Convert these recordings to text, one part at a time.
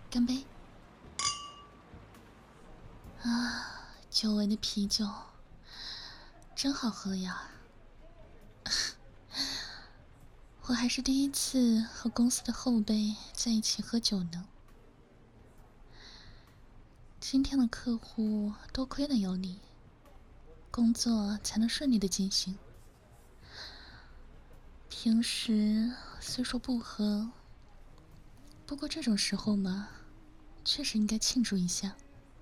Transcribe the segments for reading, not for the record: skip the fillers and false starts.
干杯！啊，久违的啤酒，真好喝呀！我还是第一次和公司的后辈在一起喝酒呢。今天的客户多亏了有你，工作才能顺利的进行。平时虽说不喝，不过这种时候嘛，确实应该庆祝一下。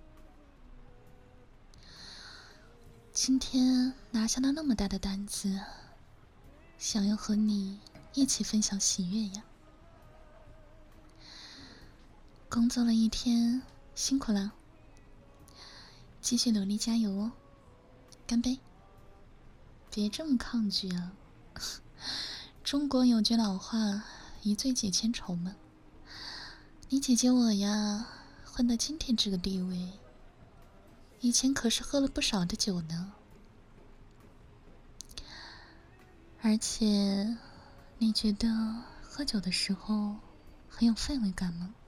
今天拿下了那么大的单子，想要和你一起分享喜悦呀。工作了一天，辛苦了，继续努力加油哦！干杯！别这么抗拒啊！中国有句老话，一醉解千愁嘛。你姐姐我呀，混到今天这个地位，以前可是喝了不少的酒呢。而且，你觉得喝酒的时候很有氛围感吗？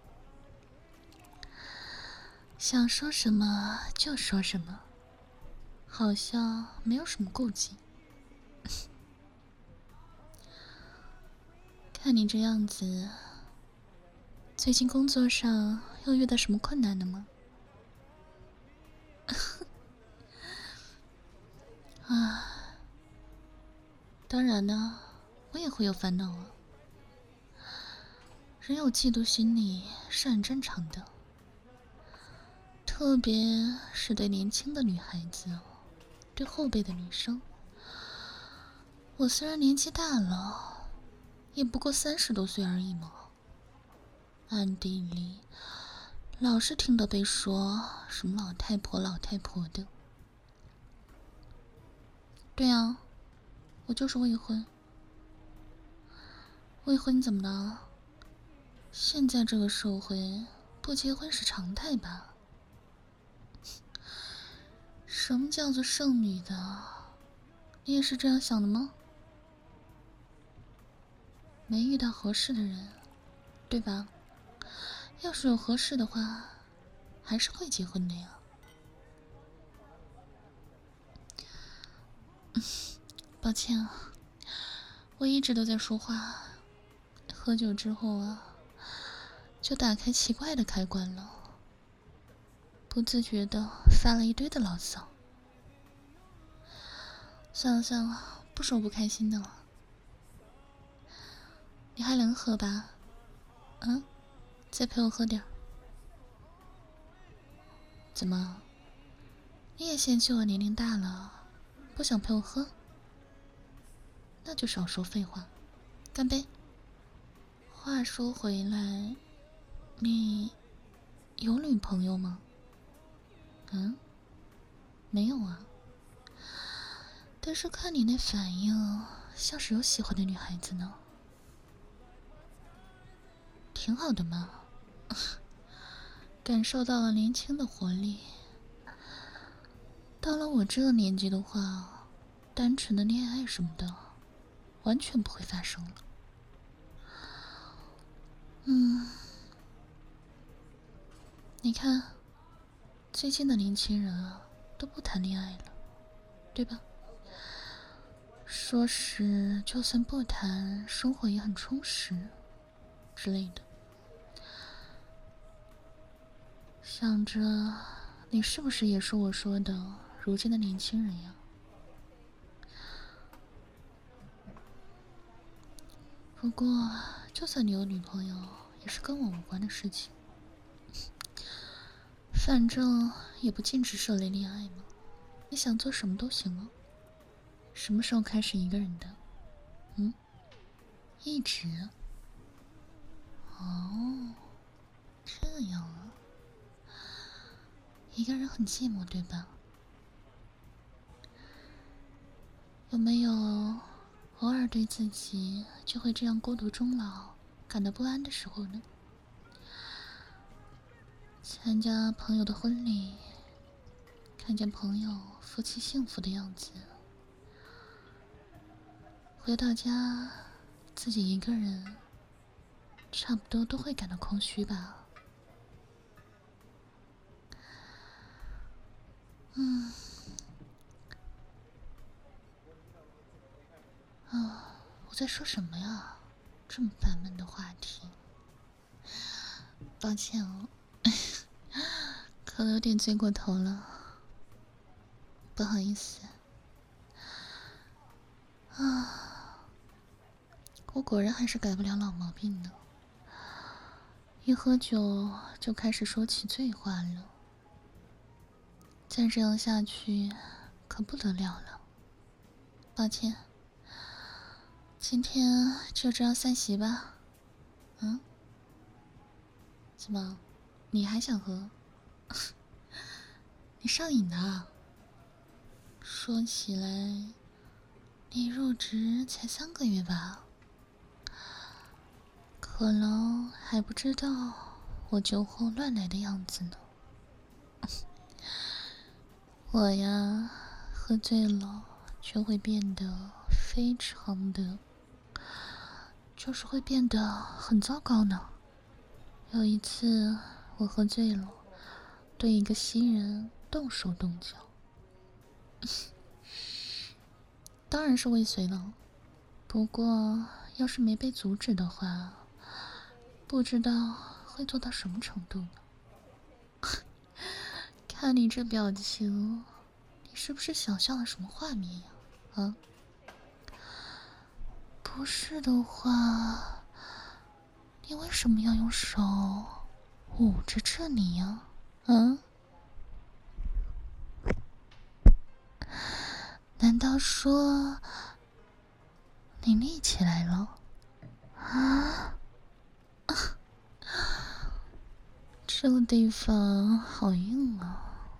想说什么就说什么，好像没有什么顾忌。看你这样子，最近工作上又遇到什么困难了吗？啊，当然呢，我也会有烦恼啊。人有嫉妒心理是很正常的，特别是对年轻的女孩子哦，对后辈的女生。我虽然年纪大了，也不过30多岁而已嘛，暗地里老是听到被说什么老太婆老太婆的。对啊，我就是未婚。未婚怎么了？现在这个社会，不结婚是常态吧？什么叫做剩女的？你也是这样想的吗？没遇到合适的人，对吧？要是有合适的话，还是会结婚的呀。抱歉啊，我一直都在说话，喝酒之后啊，就打开奇怪的开关了，不自觉的发了一堆的牢骚。算了算了，不说不开心的了。你还能喝吧？嗯，再陪我喝点儿。怎么？你也嫌弃我年龄大了，不想陪我喝？那就少说废话，干杯！话说回来，你有女朋友吗？嗯，没有啊。但是看你那反应，像是有喜欢的女孩子呢。挺好的嘛，感受到了年轻的活力。到了我这个年纪的话，单纯的恋爱什么的，完全不会发生了。你看，最近的年轻人啊，都不谈恋爱了，对吧？说是就算不谈，生活也很充实之类的。想着，你是不是也是我说的如今的年轻人呀？不过，就算你有女朋友，也是跟我无关的事情。反正也不禁止涉猎恋爱嘛，你想做什么都行啊。什么时候开始一个人的？一直。哦，这样啊。一个人很寂寞，对吧？有没有偶尔对自己就会这样孤独终老感到不安的时候呢？参加朋友的婚礼，看见朋友夫妻幸福的样子，回到家自己一个人，差不多都会感到空虚吧。 我在说什么呀？这么烦闷的话题。抱歉哦，可能有点醉过头了，不好意思。我果然还是改不了老毛病呢。一喝酒就开始说起醉话了，再这样下去可不得了了。抱歉，今天就这样散席吧。怎么，你还想喝？你上瘾的啊？说起来，你入职才3个月吧？可能还不知道我酒后乱来的样子呢。我呀，喝醉了就会变得非常的，就是会变得很糟糕呢。有一次我喝醉了，对一个新人动手动脚，当然是未遂了。不过要是没被阻止的话，不知道会做到什么程度呢。看你这表情，你是不是想象了什么画面呀？不是的话，你为什么要用手捂着这里呀？难道说你立起来了？这个地方好硬啊！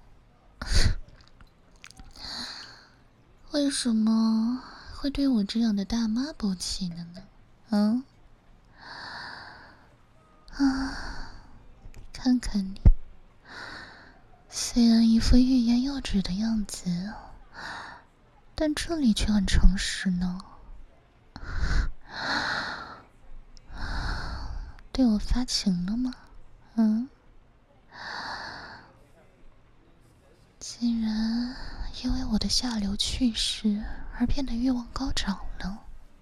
为什么会对我这样的大妈勃起的呢？看看你，虽然一副欲言又止的样子，但这里却很诚实呢。对我发情了吗？竟然因为我的下流趣事而变得欲望高涨了。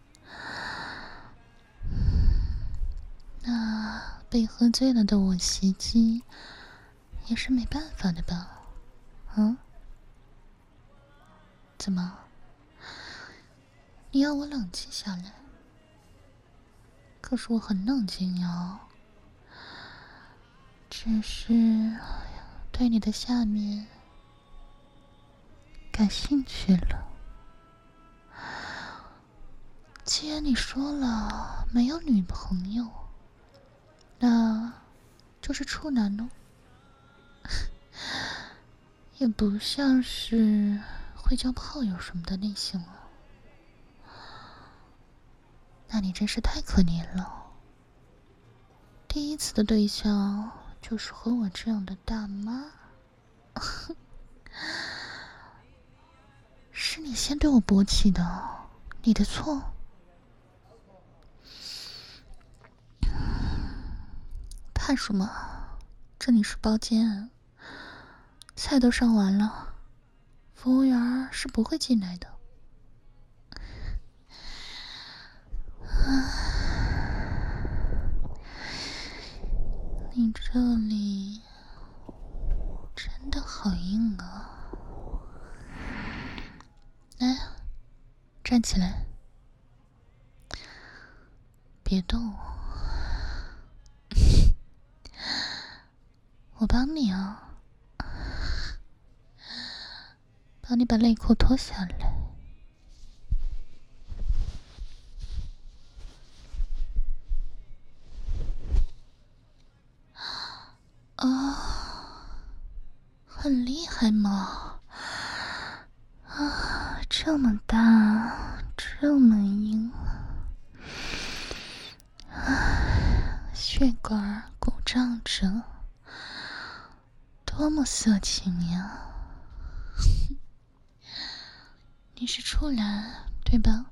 那被喝醉了的我袭击也是没办法的吧？怎么？你要我冷静下来？可是我很冷静呀，只是对你的下面感兴趣了。既然你说了没有女朋友，那就是处男喽。也不像是会交炮友什么的类型了。那你真是太可怜了。第一次的对象就是和我这样的大妈。是你先对我勃起的，你的错。怕什么？这里是包间，菜都上完了，服务员是不会进来的。你这里真的好硬啊！来，站起来，别动，我帮你啊，帮你把内裤脱下来。很厉害吗？这么大，这么硬，血管鼓胀着，多么色情呀！你是处男对吧？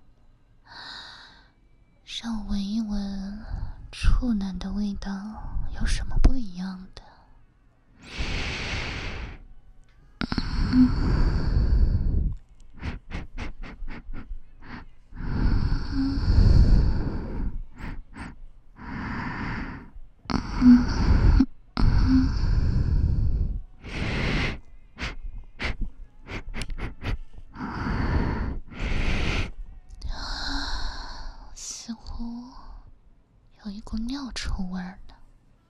让我闻一闻处男的味道有什么不一样的。 似乎有一股尿臭味儿呢。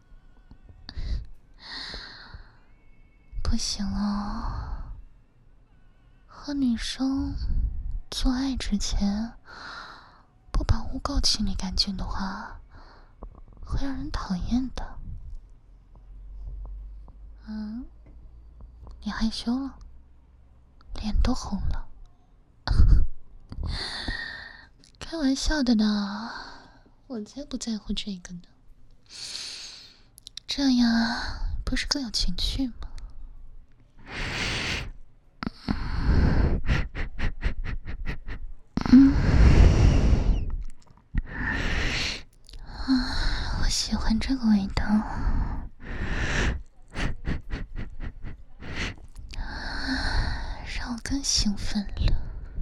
不行了，和女生做爱之前不把污垢清理干净的话，会让人讨厌的。你害羞了，脸都红了。开玩笑的呢，我才不在乎这个呢。这样不是更有情趣吗？我喜欢这个味道，让我更兴奋了。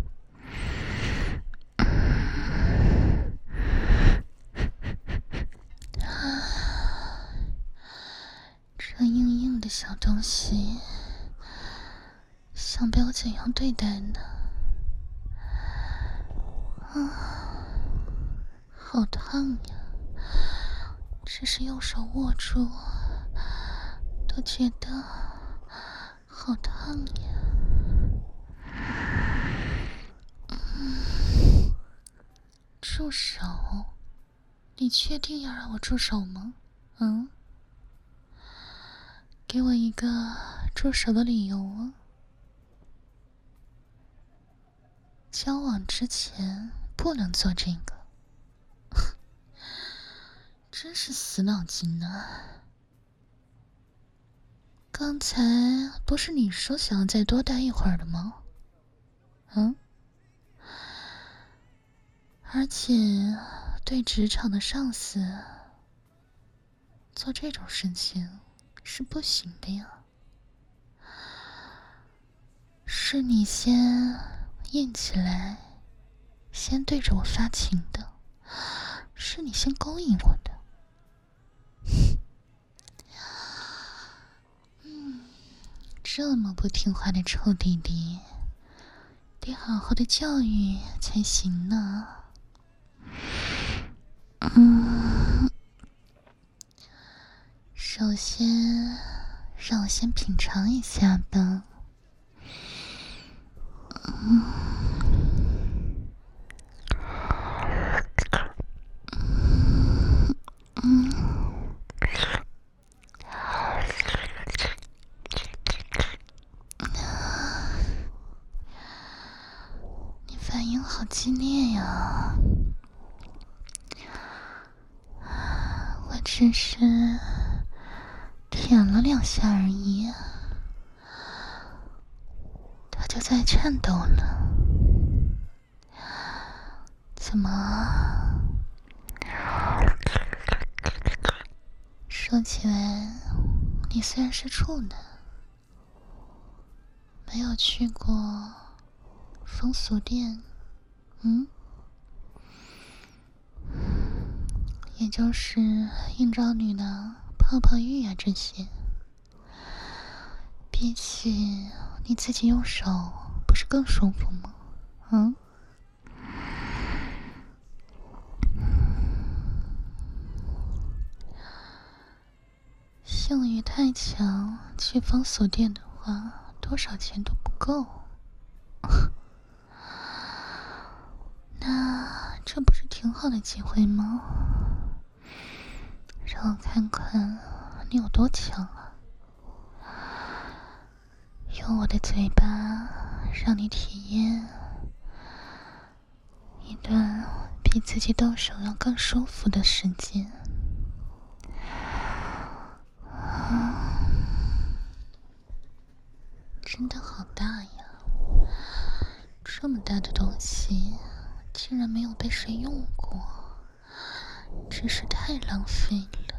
这硬硬的小东西，想被我怎样对待呢？好烫呀！只是用手握住，都觉得好烫呀。住手！你确定要让我住手吗？给我一个住手的理由啊！交往之前不能做这个，真是死脑筋呢。刚才不是你说想要再多待一会儿的吗？而且对职场的上司做这种事情是不行的呀。是你先硬起来，先对着我发情的，是你先勾引我的。这么不听话的臭弟弟，得好好的教育才行呢。首先，让我先品尝一下吧。你反应好激烈呀！我只是舔了2下而已，它就在颤抖了。怎么？说起来，你虽然是处男，没有去过风俗店，也就是应招女郎、泡泡浴啊这些，比起你自己用手，不是更舒服吗？性欲太强，去风俗店的话，多少钱都不够。那这不是挺好的机会吗？让我看看你有多强啊！用我的嘴巴让你体验一段比自己动手要更舒服的时间。真的好大呀！这么大的东西竟然没有被谁用过，真是太浪费了。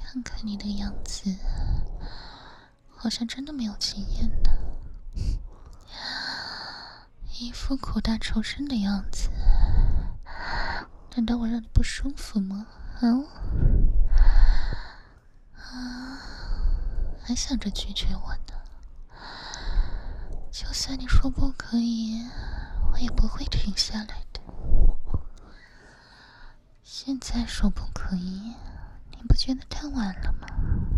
看看你的样子，好像真的没有经验呢，一副苦大仇深的样子，难道我让你不舒服吗？还想着拒绝我呢？就算你说不可以，我也不会停下来的。现在说不可以，你不觉得太晚了吗？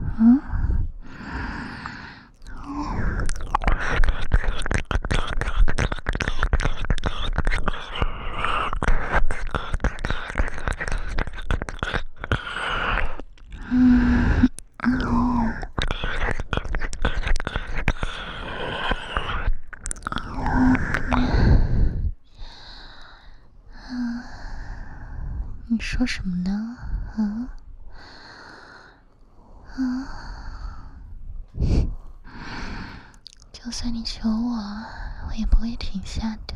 你说什么呢？就算你求我，我也不会停下的。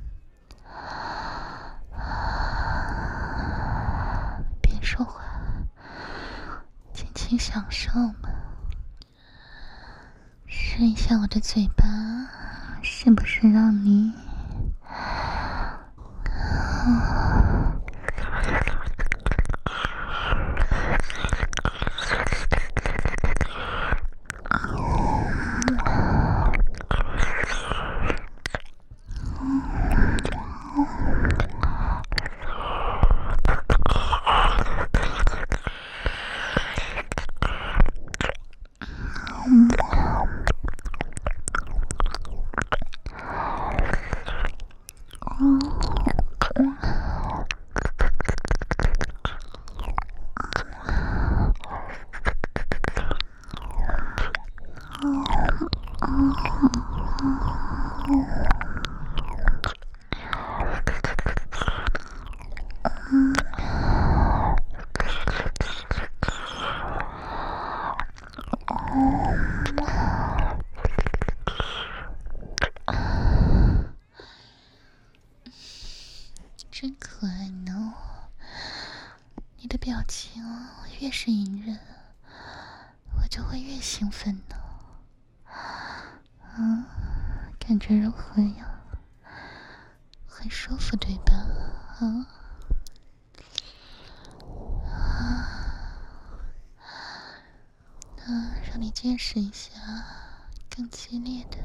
别说话，尽情享受嘛。试一下我的嘴巴，是不是让你真可爱呢？你的表情越是隐忍，我就会越兴奋呢。感觉如何呀？很舒服对吧？那让你见识一下更激烈的。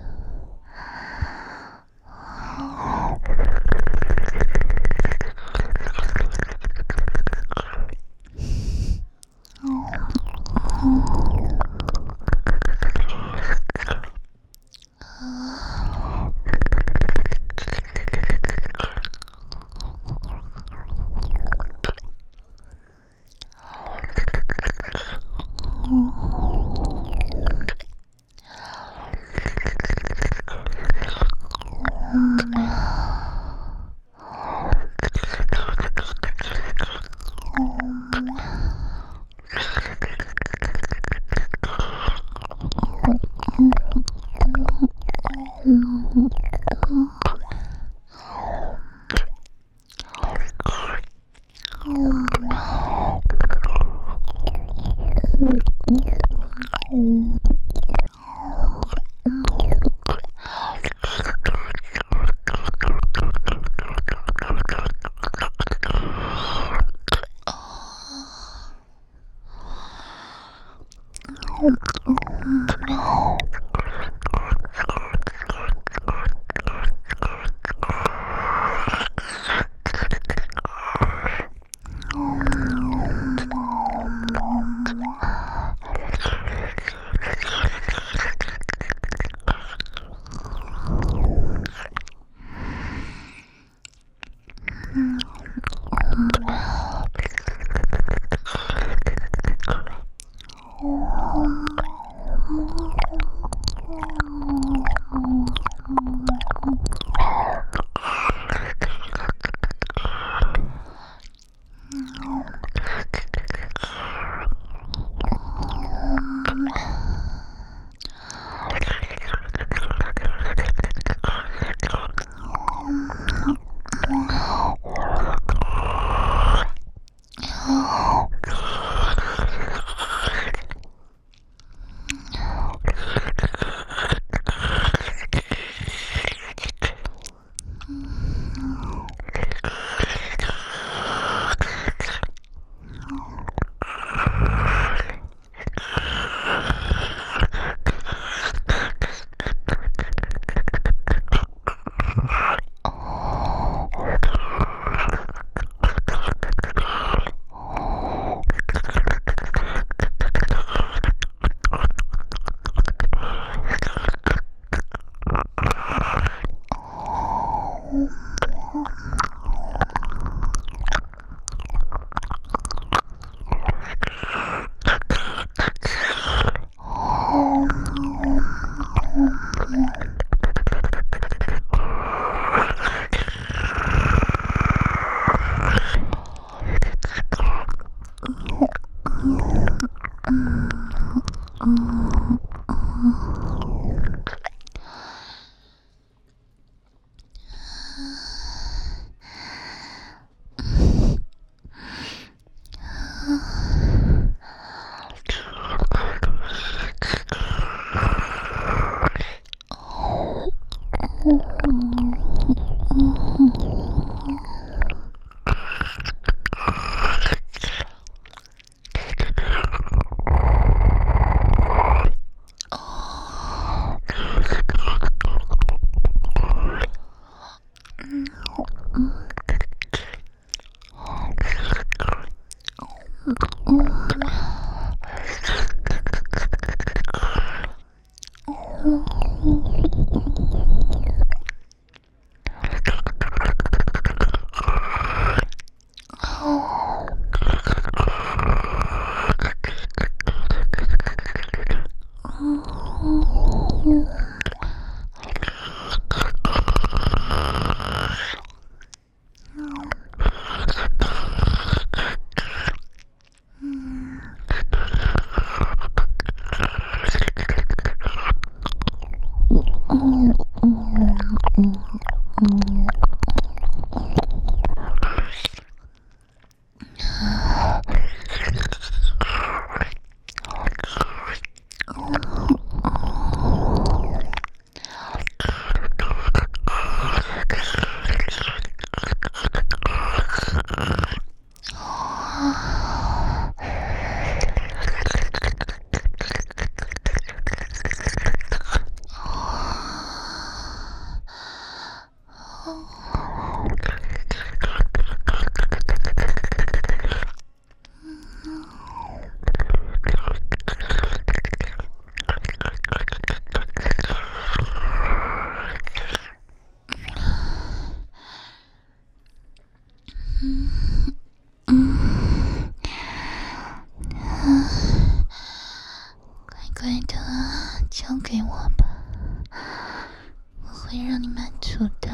乖的，交给我吧，我会让你满足的。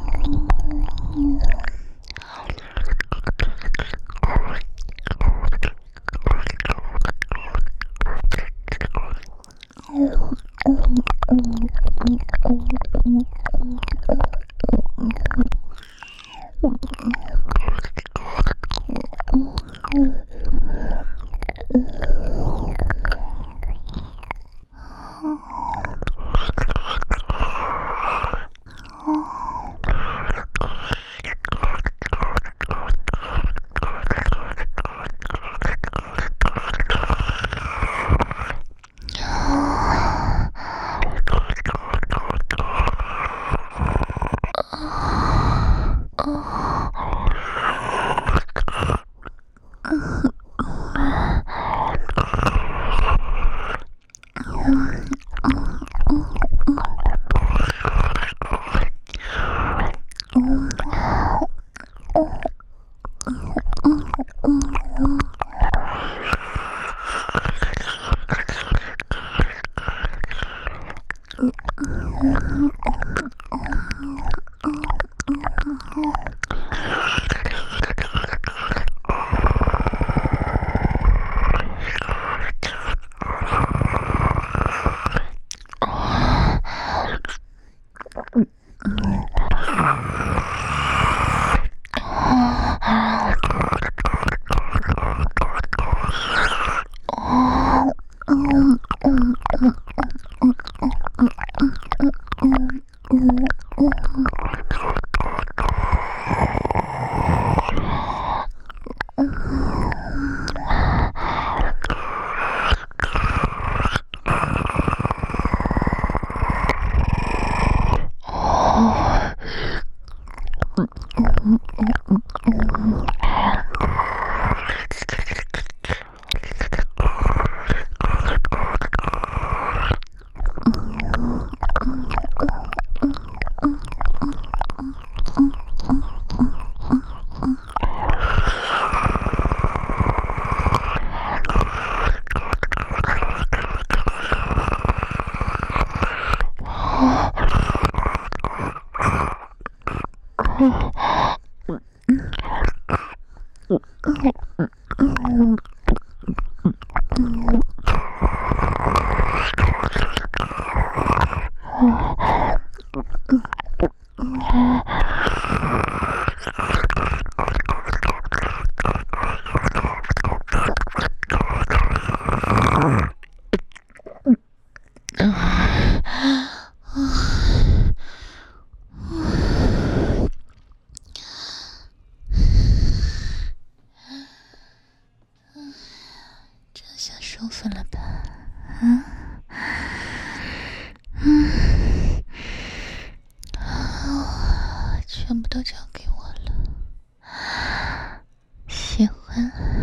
这下舒服了吧？全部都交给我了，喜欢。